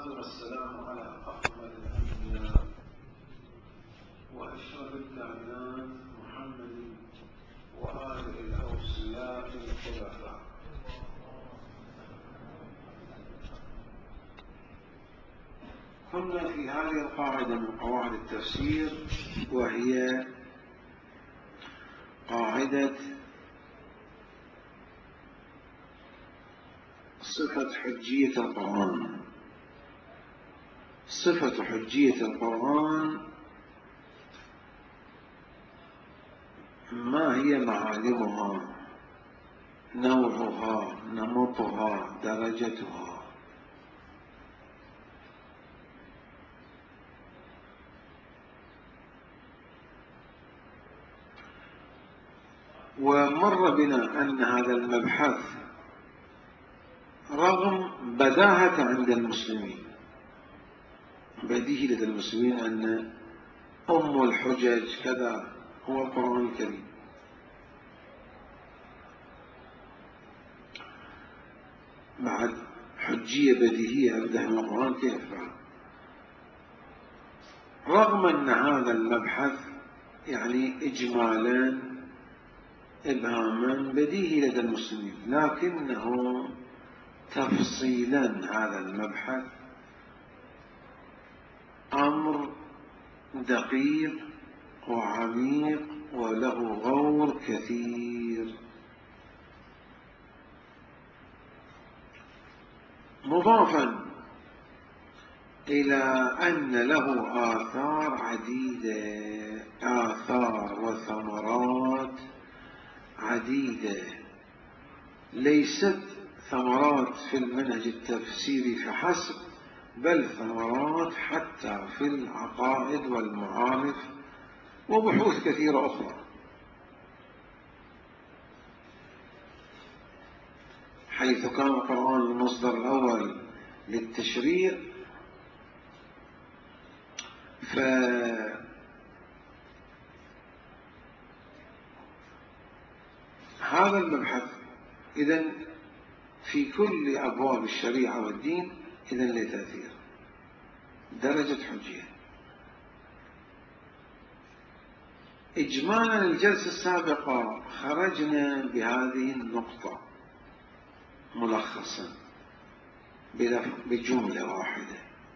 والصلاة والسلام على أفضل الأنبياء وأشرف الكائنات محمد وآله الأوصياء الخلفاء. كنا في هذه القاعدة من قواعد التفسير، وهي قاعدة صفة حجية القرآن. صفة حجية القرآن ما هي معالمها، نوعها، نمطها، درجتها. ومر بنا أن هذا المبحث رغم بداهة عند المسلمين، بديهي لدى المسلمين أن أم الحجج كذا هو القرآن الكريم، بعد حجية بديهية أبدأ من القرآن كيف بعد؟ رغم أن هذا المبحث يعني إجمالا إبهاما بديهي لدى المسلمين، لكنه تفصيلا هذا المبحث أمر دقيق وعميق وله غور كثير، مضافا إلى أن له آثار عديدة، آثار وثمرات عديدة، ليست ثمرات في المنهج التفسيري فحسب، بل ثمرات حتى في العقائد والمعارف وبحوث كثيرة أخرى، حيث كان القرآن المصدر الأول للتشريع، فهذا المبحث إذن في كل أبواب الشريعة والدين إذن له تأثير. درجة حجية إجمالا الجلسة السابقة خرجنا بهذه النقطة ملخصا بجملة واحدة،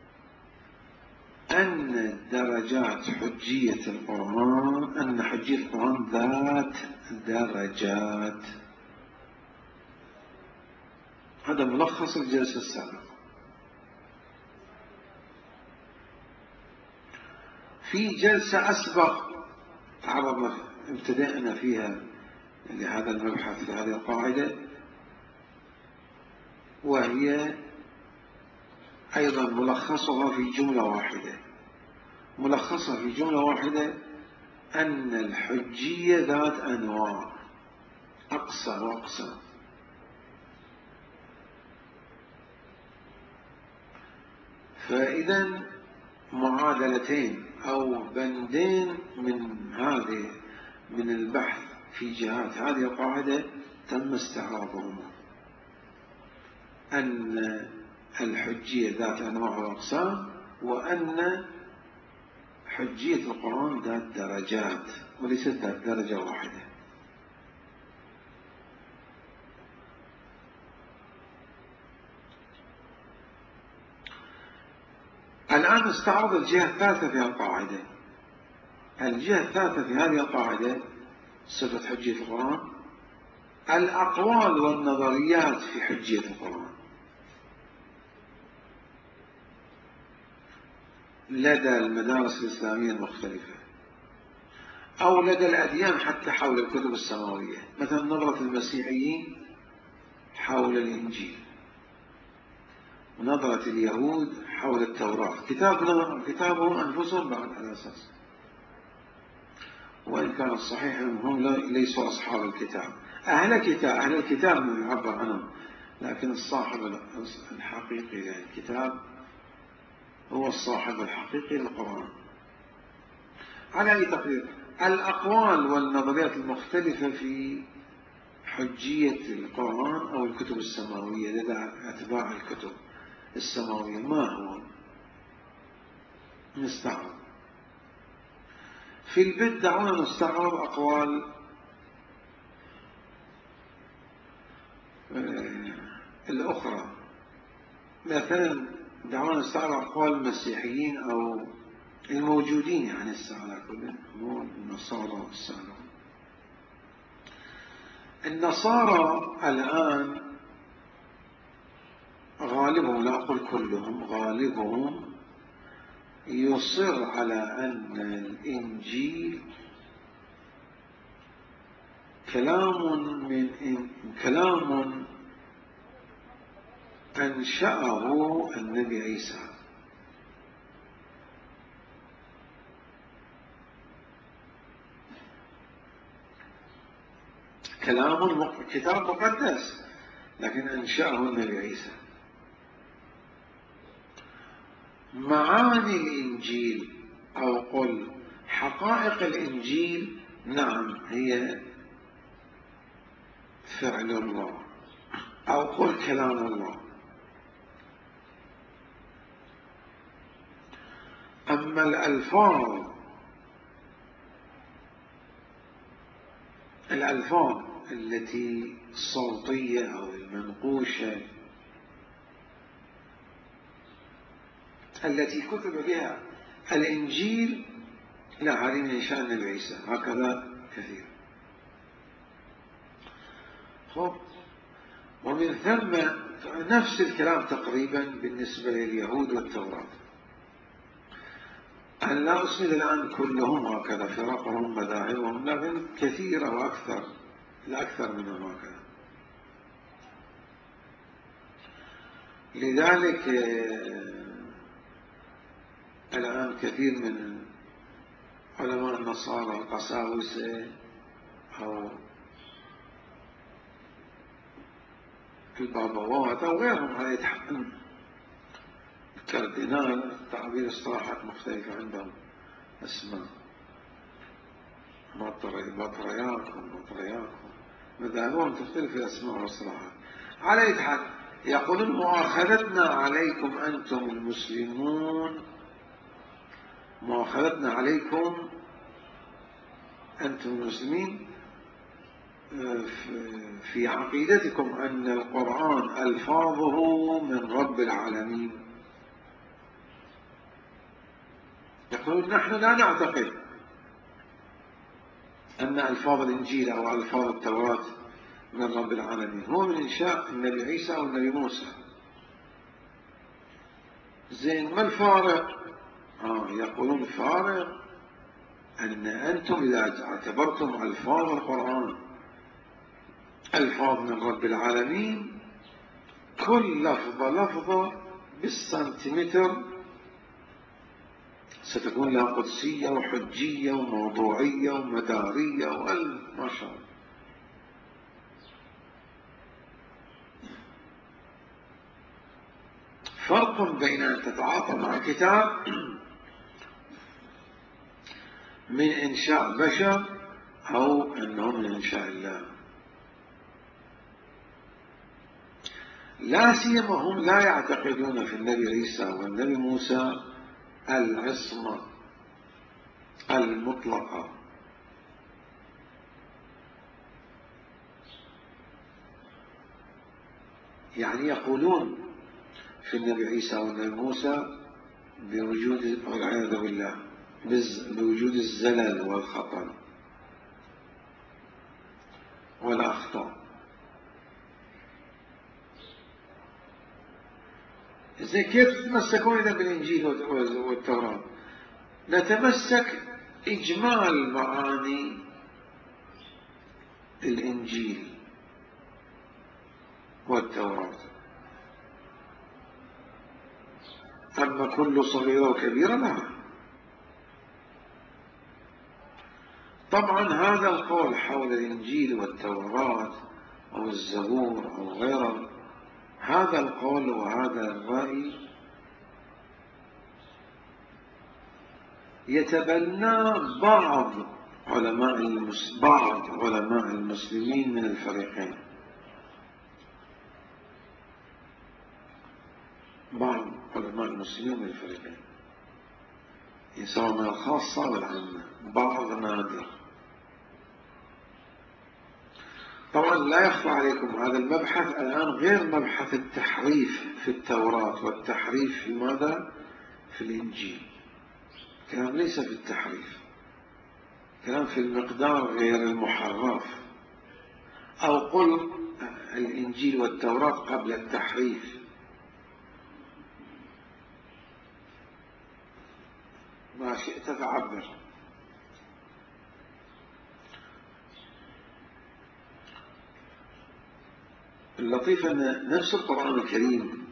أن درجات حجية القرآن، أن حجية القرآن ذات درجات. هذا ملخص الجلسة السابقة. في جلسة أسبق تعرضنا ابتدأنا فيها لهذا المبحث في هذه القاعدة، وهي أيضا ملخصها في جملة واحدة، ملخصها في جملة واحدة أن الحجية ذات أنواع أقصى وأقصى، فإذا معادلتين أو بندين من البحث في جهات هذه القاعدة تم استعراضهما، أن الحجية ذات أنواع وأقسام، وأن حجية القرآن ذات درجات وليست ذات درجة واحدة. الآن نستعرض الجهة الثالثة في القاعدة. الجهة الثالثة في هذه القاعدة صفة حجية القرآن، الأقوال والنظريات في حجية القرآن لدى المدارس الإسلامية المختلفة أو لدى الأديان حتى حول الكتب السماوية، مثلا نظرة المسيحيين حول الإنجيل، ونظرة اليهود حول التوراة، كتابهم أنفسهم بعد على أساس، وإن كان الصحيح أنهم ليسوا أصحاب الكتاب، أهل الكتاب من يعبر عنهم، لكن الصاحب الحقيقي للكتاب هو الصاحب الحقيقي للقرآن. على أي تقدير، الأقوال والنظريات المختلفة في حجية القرآن أو الكتب السماوية لدى أتباع الكتب السماوية. ما هو نستعرض في البدء؟ دعونا نستعرض أقوال الأخرى. مثلا دعونا نستعرض أقوال المسيحيين أو الموجودين، يعني على كل مو النصارى والسلام. النصارى الآن غالبهم، لا أقول كلهم، غالبهم يصر على أن الإنجيل كلام أنشأه النبي عيسى. كتاب مقدس، لكن أنشأه النبي عيسى. معاني الإنجيل أو قل حقائق الإنجيل، نعم هي فعل الله أو قل كلام الله. أما الألفاظ التي الصوتية أو المنقوشة التي كتب بها الإنجيل، لا، هذه من شأن النبي عيسى، هكذا كثير. ومن ثم نفس الكلام تقريبا بالنسبة لليهود والتوراة. أنا لا أسند الآن كلهم هكذا، فرقهم مذاهبهم، لكن كثيرة وأكثر، الأكثر منهم هكذا. لذلك الآن كثير من علماء النصارى القساوسة أو البابوات أو غيرهم هذا يتحقن الكاردينال، تعبير اصطلاحات مختلفة عندهم، اسماء بطرياك مذاهبهم تختلف الأسماء والاصطلاحات. على يتحق يقولون مؤاخذتنا عليكم أنتم المسلمون، مؤاخذتنا عليكم أنتم المسلمين في عقيدتكم أن القرآن ألفاظه من رب العالمين. يقولون نحن لا نعتقد أن ألفاظ الإنجيل أو ألفاظ التوراة من رب العالمين، هو من إنشاء النبي عيسى أو النبي موسى. زين، ما الفارق؟ يقولون الفارق أن أنتم إذا اعتبرتم ألفاظ القرآن ألفاظ من رب العالمين، كل لفظة بالسنتيمتر ستكون لها قدسية وحجية وموضوعية ومدارية ما شاء الله. فرق بين أن تتعاطى مع كتاب من إنشاء بشر أو أنه من إنشاء الله. لا سيما هم لا يعتقدون في النبي عيسى والنبي موسى العصمة المطلقة. يعني يقولون في النبي عيسى والنبي موسى بوجود، والعياذ بالله، بوجود الزلل والخطأ والأخطاء. زي كيف تتمسكون إذا بالإنجيل والتوراة؟ نتمسك إجمال معاني الإنجيل والتوراة، أما كل صغيرة وكبيرة لا. طبعا هذا القول حول الإنجيل والتوراة أو الزبور أو غيره، هذا القول وهذا الرأي يتبنى بعض علماء المسلمين من الفريقين. بعض علماء المسلمين من الفريقين، سواء من الخاصة والعامة، بعض نادر. طبعا لا يخفى عليكم هذا المبحث الآن غير مبحث التحريف في التوراة والتحريف في ماذا؟ في الإنجيل. كلام ليس في التحريف، كلام في المقدار غير المحرف، أو قل الإنجيل والتوراة قبل التحريف. ما شئت فعبر. اللطيف أن نفس القرآن الكريم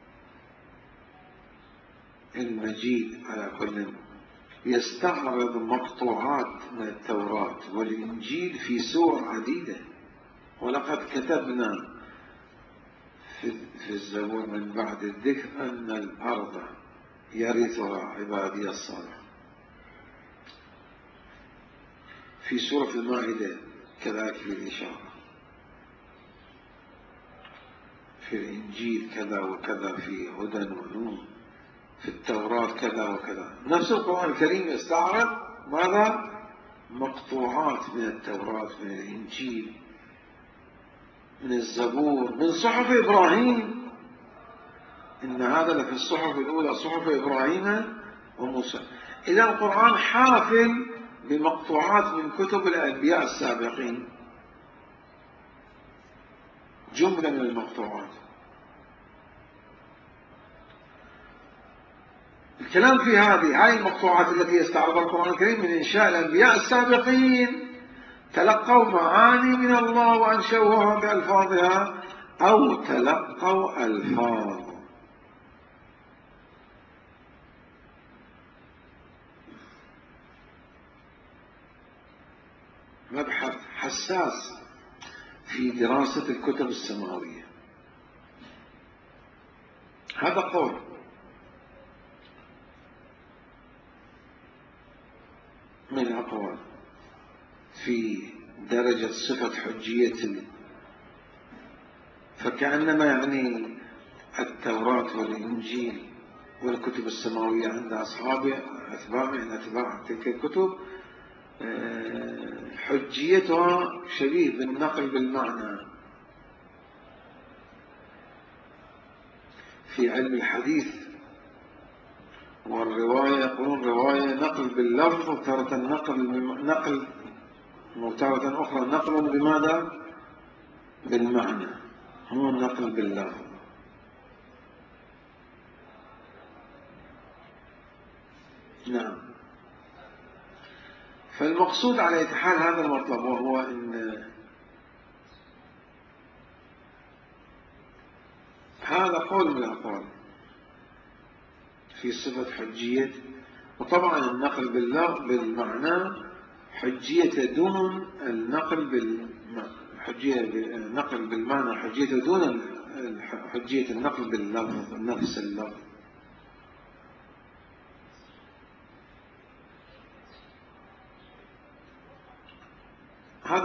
المجيد على كل يستعرض مقطوعات من التوراة والإنجيل في سور عديدة. ولقد كتبنا في الزبور من بعد الذكر أن الأرض يرثها عبادي الصالح. في سورة المائدة كذلك في الإشارة، في الإنجيل كذا وكذا، في هدى ونور، في التوراة كذا وكذا. نفس القرآن الكريم يستعرض ماذا؟ مقطوعات من التوراة، من الإنجيل، من الزبور، من صحف إبراهيم. إن هذا لفي الصحف الأولى، صحف إبراهيم وموسى. إذا القرآن حافل بمقطوعات من كتب الأنبياء السابقين، جملة من المقطوعات. الكلام في هذه المقطوعات التي يستعرضها القرآن الكريم من إنشاء الأنبياء السابقين، تلقوا معاني من الله وأنشوها بألفاظها، أو تلقوا ألفاظ. مبحث حساس في دراسة الكتب السماوية. هذا قول. من الأقوال في درجة صفة حجية، فكأنما يعني التوراة والإنجيل والكتب السماوية عند أتباع تلك الكتب حجيتها شبيه بالنقل بالمعنى. في علم الحديث والرواية يقولون رواية نقل باللفظ، وتارة نقل وتارة أخرى نقل بماذا؟ بالمعنى، هو النقل باللفظ. نعم. فالمقصود على أي حال هذا المطلب، وهو أن هذا قول من الأقوال في صفة حجية. وطبعا النقل بالمعنى حجية دون النقل النقل بالمعنى حجية دون حجية النقل باللفظ، نفس اللفظ. هذا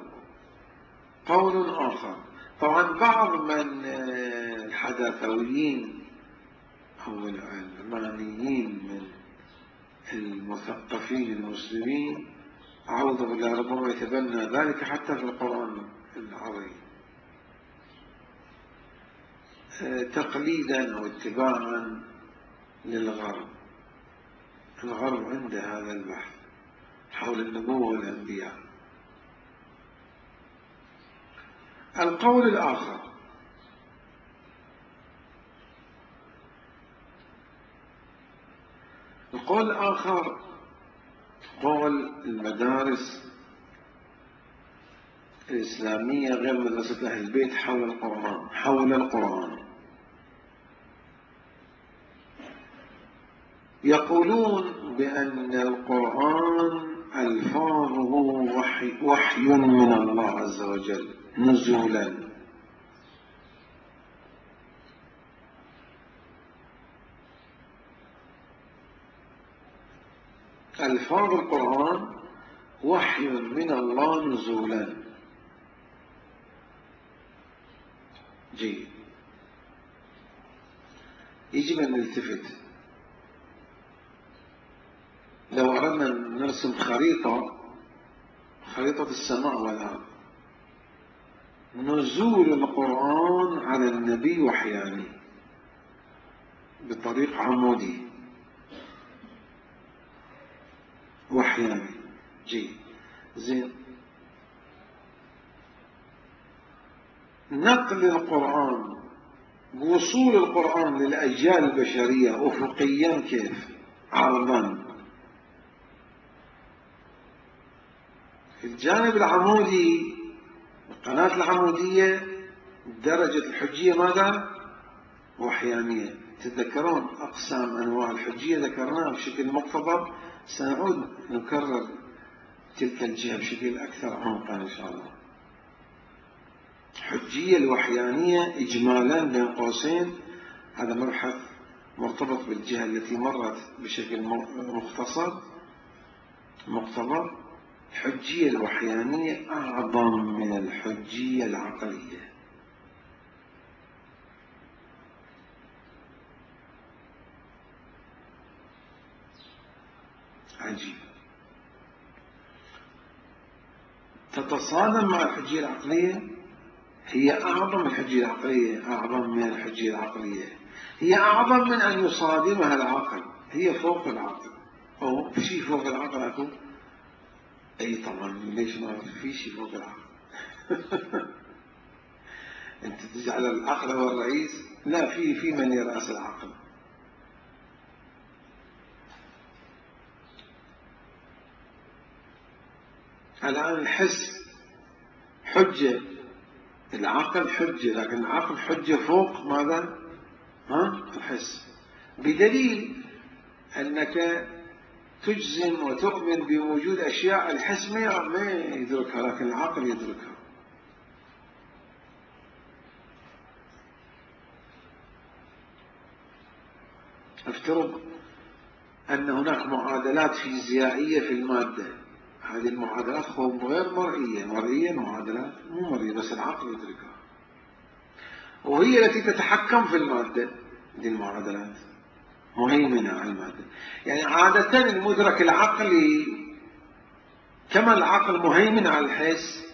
قول آخر. طبعا بعض من الحداثويين أو المعنيين من المثقفين المسلمين، أعوذ بالله، ربما يتبنى ذلك حتى في القرآن العظيم تقليدا أو اتباعا للغرب. الغرب عنده هذا البحث حول النبوة والأنبياء. القول الآخر قول المدارس الإسلامية غير مدرسة أهل البيت حول القرآن. يقولون بأن القرآن ألفاظه وحي من الله عز وجل نزولا. ألفاظ القرآن وحي من الله نزولا. جيد. يجب أن نلتفت. لو أردنا نرسم خريطة السماء والأرض، نزول القرآن على النبي وحياني بطريق عمودي وحياني. زين. نقل القرآن، وصول القرآن للأجيال البشرية أفقيا كيف؟ عرضا. في الجانب العمودي، القناة العمودية، درجة الحجية ماذا؟ وحيانية. تتذكرون أقسام أنواع الحجية ذكرناها بشكل مختصر، سنعود نكرر تلك الجهة بشكل أكثر عمقا إن شاء الله. الحجية الوحيانية إجمالا بين قوسين، هذا مبحث مرتبط بالجهة التي مرت بشكل مختصر. الحجية الوحيانية أعظم من الحجية العقلية. عجيب. تتصادم مع الحجية العقلية. هي أعظم من الحجية العقلية، أعظم من الحجية العقلية. هي أعظم من أن يصادمها العقل، هي فوق العقل. أو في شيء فوق العقل أكو؟ أي طبعا، ليش ما في شيء فوق العقل؟ أنت تجعل العقل هو الرئيس؟ لا، في من يرأس العقل. الآن الحس حجة، العقل حجة، لكن العقل حجة فوق ماذا؟ الحس. بدليل أنك تجزم وتؤمن بوجود أشياء الحس ما يدركها، لكن العقل يدركها. افترض أن هناك معادلات فيزيائية في المادة، هذه المعادلات غير مرئية، معادلات مو مرئية، بس العقل يدركها، وهي التي تتحكم في المادة. دي المعادلات مهيمنة على المادة. يعني عادة المدرك العقلي، كما العقل مهيمن على الحس،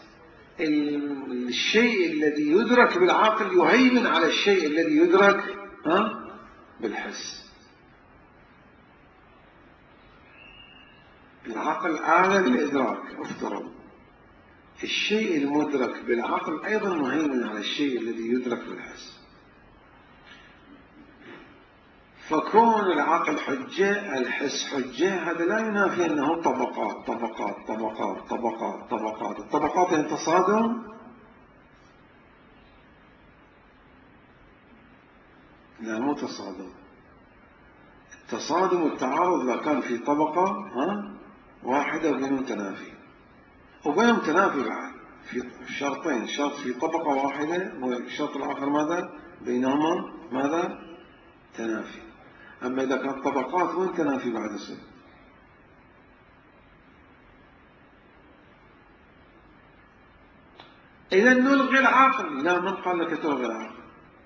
الشيء الذي يدرك بالعقل يهيمن على الشيء الذي يدرك بالحس. العقل آلة للإدراك، افترض الشيء المدرك بالعقل أيضا مهيمن على الشيء الذي يدرك بالحس. فكون العقل حجة، الحس حجة، هذا لا ينافي أنه طبقات طبقات طبقات طبقات طبقات. الطبقات هي تصادم؟ لا، مو تصادم. التصادم والتعارض إذا كان في طبقة واحدة وبينهم تنافي، وبينهم تنافي بعد في شرطين، شرط في طبقة واحدة والشرط الآخر ماذا؟ بينهما ماذا؟ تنافي. أما إذا كانت طبقات وين تنافي بعد يصير؟ إذا نلغي العقل. لا، من قال لك تلغي العقل؟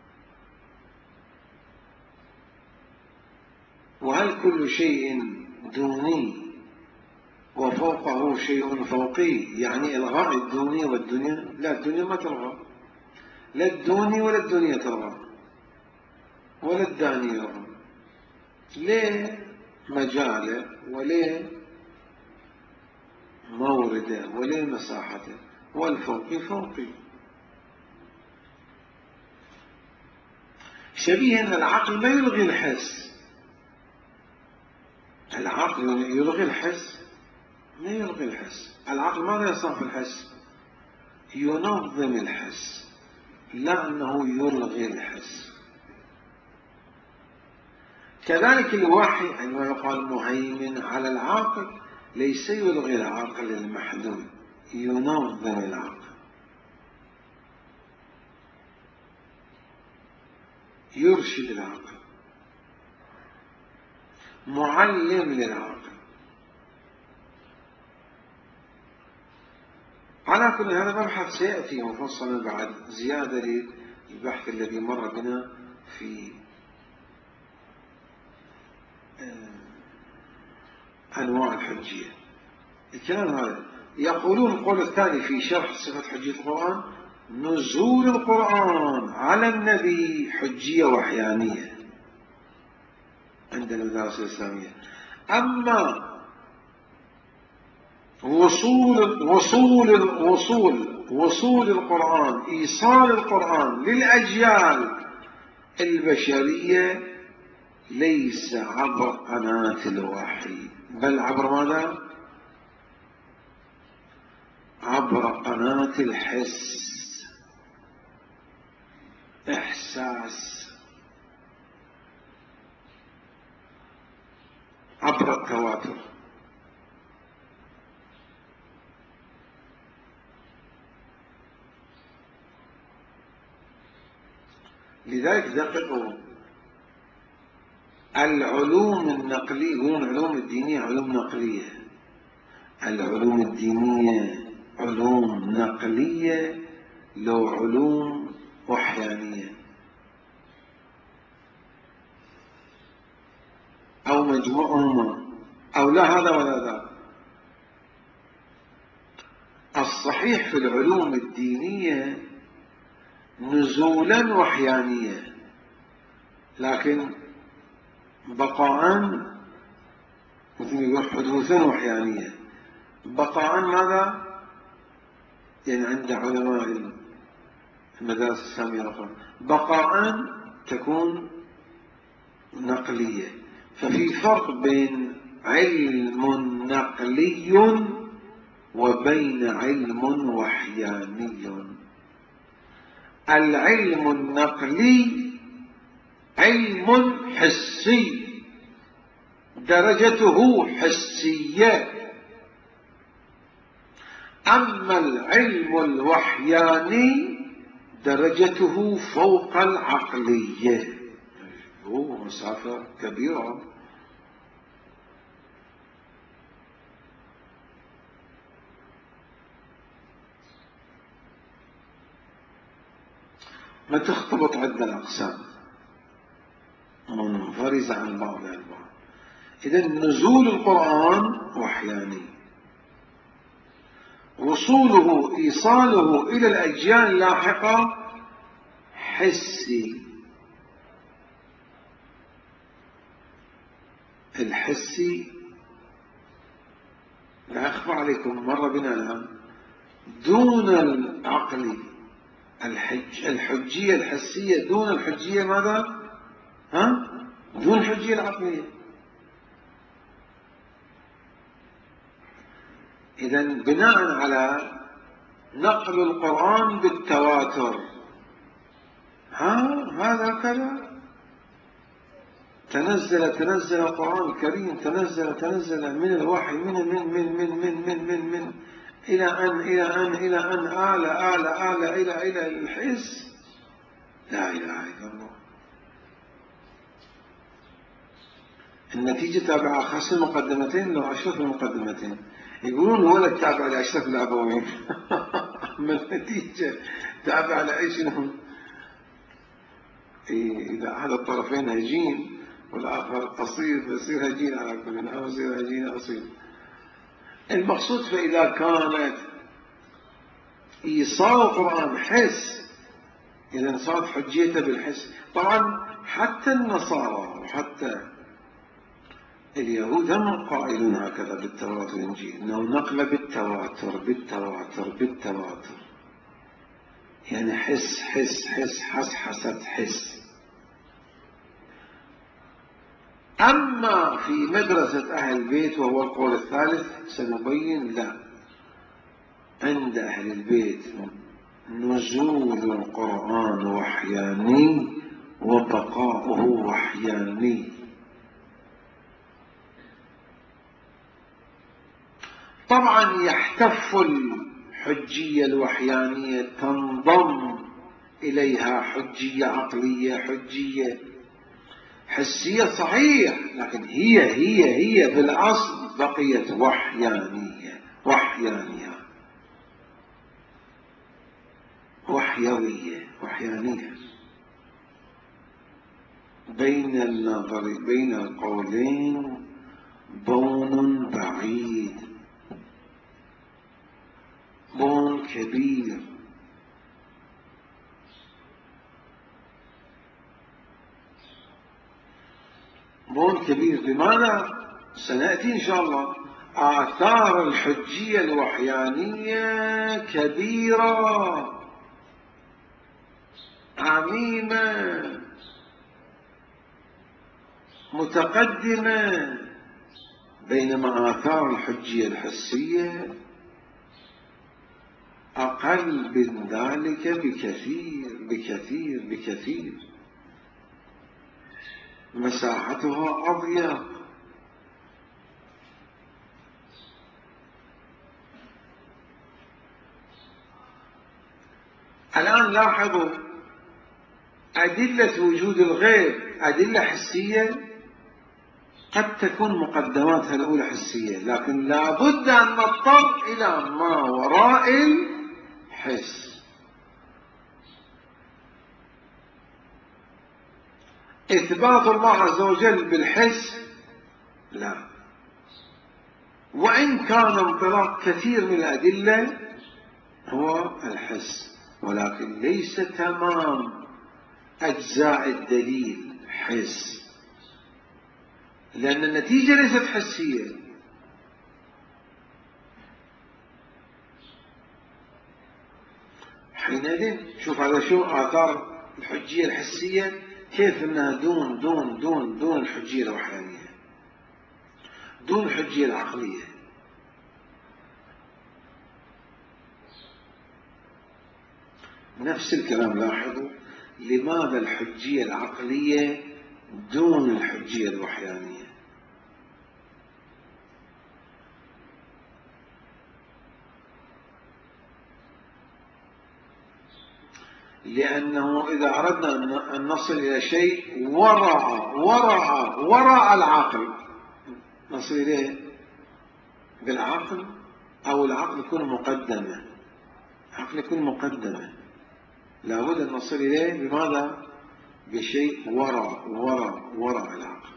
وهل كل شيء دوني وفوقه شيء فوقي يعني إلغاء الدوني والدنيا؟ لا، الدنيا ما تلغى، لا الدوني ولا الدنيا تلغى، ولا الداني يلغى. ليه مجاله وليه مورده وليه مساحته، والفوقي فوقي. شبيه أن العقل ما يلغي الحس. العقل يلغي الحس؟ ما يلغي الحس. العقل ماذا يصنع في الحس؟ ينظم الحس، لا أنه يلغي الحس. كذلك الوحي عندما يقال مهيمن على العقل، ليس يلغي العقل المحدود، ينظم العقل، يرشد العقل، معلم للعقل. على كل هذا مبحث سيأتي مفصلا بعد، زيادة للبحث الذي مر بنا في أنواع الحجية. الكلام هذا يقولون القول الثاني في شرح صفة حجية القرآن: نزول القرآن على النبي حجية وحيانية عند المدارس الإسلامية. أما وصول القرآن، إيصال القرآن للأجيال البشرية ليس عبر قناة الوحي، بل عبر ماذا؟ عبر قناة الحس، إحساس، عبر التواتر. لذلك دققوا، العلوم النقلية، يقولون العلوم الدينية علوم نقلية. العلوم الدينية علوم نقلية لو علوم وحيانية، أو مجموعهما، أو لا هذا ولا ذا. الصحيح في العلوم الدينية نزولا وحيانية، لكن بقاء، مثل يقول حدوثا وحيانية. بقاء ماذا؟ يعني عند علماء المدارس الإسلامية الأخرى بقاء تكون نقلية. ففي فرق بين علم نقلي وبين علم وحياني. العلم النقلي علم حسي، درجته حسية. أما العلم الوحياني درجته فوق العقلية، هو مسافة كبيرة. ما تختلط عدة الأقسام منفرزة عن بعضها البعض. إذن نزول القرآن وحياني، وصوله إيصاله إلى الأجيال اللاحقة حسي. الحسي لا أخفى عليكم، مر بنا الآن، دون العقلي. الحجية الحسية دون الحجية ماذا؟ دون الحجية العقلية. إذن بناء على نقل القرآن بالتواتر، هذا كذا تنزل القرآن الكريم، تنزل من الوحي من إلى أن آل إلى الحس. لا إله إلا الله. النتيجة تابعة خاص المقدمتين لو أشرف المقدمتين. يقولون الولد تابع لأشرف الأبوين أما النتيجة تابع لأيش؟ إذا أحد الطرفين هجين والآخر قصير يصير هجين على كل، أو يصير هجين قصير. المقصود فإذا كانت إيصال القرآن حس، إذا صارت حجيته بالحس. طبعا حتى النصارى وحتى اليهود هم قائلون هكذا بالتوراة والإنجيل، إنه نقل بالتواتر، يعني حس. أما في مدرسة أهل البيت وهو القول الثالث سنبين لا، عند أهل البيت نزول القرآن وحياني وبقاؤه وحياني. طبعا يحتف الحجية الوحيانية، تنضم إليها حجية عقلية، حجية حسية، صحيح، لكن هي بالأصل بقيت وحيانية، وحيانية بين القولين بون بعيد، بون كبير. بون كبير لماذا؟ سنأتي إن شاء الله. آثار الحجية الوحيانية كبيرة عميمة متقدمة، بينما آثار الحجية الحسية أقل من ذلك بكثير بكثير بكثير، مساحتها أضيق. الآن لاحظوا أدلة وجود الغيب أدلة حسية، قد تكون مقدماتها الأولى حسية، لكن لا بد أن نضطر إلى ما وراء الحس. إثبات الله عز وجل بالحس لا، وإن كان انطلاق كثير من الأدلة هو الحس، ولكن ليس تمام أجزاء الدليل حس، لأن النتيجة ليست حسية. حينئذ شوف هذا شو آثار الحجية الحسية، كيف أنها دون دون دون دون الحجية الوحيانية، دون الحجية العقلية. نفس الكلام لاحظوا، لماذا الحجية العقلية دون الحجية الوحيانية؟ لأنه إذا أردنا أن نصل إلى شيء وراء العقل، نصل إليه بالعقل، أو العقل يكون مقدمة، العقل يكون مقدمة، لابد أن نصل إليه بماذا؟ بشيء وراء العقل.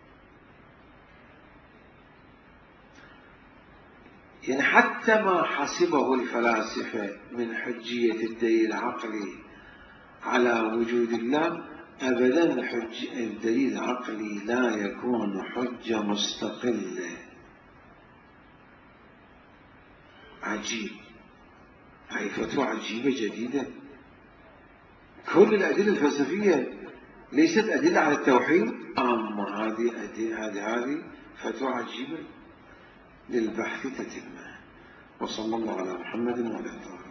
يعني حتى ما حسبه الفلاسفة من حجية الدليل العقلي على وجود الله، أبدا الدليل العقلي لا يكون حجة مستقلة. عجيب، هاي فتوى عجيبة جديدة. كل الأدلة الفلسفية ليست أدلة على التوحيد، أما هذه فتوى عجيبة للبحث تتمة. وصلى الله على محمد وعلى آله.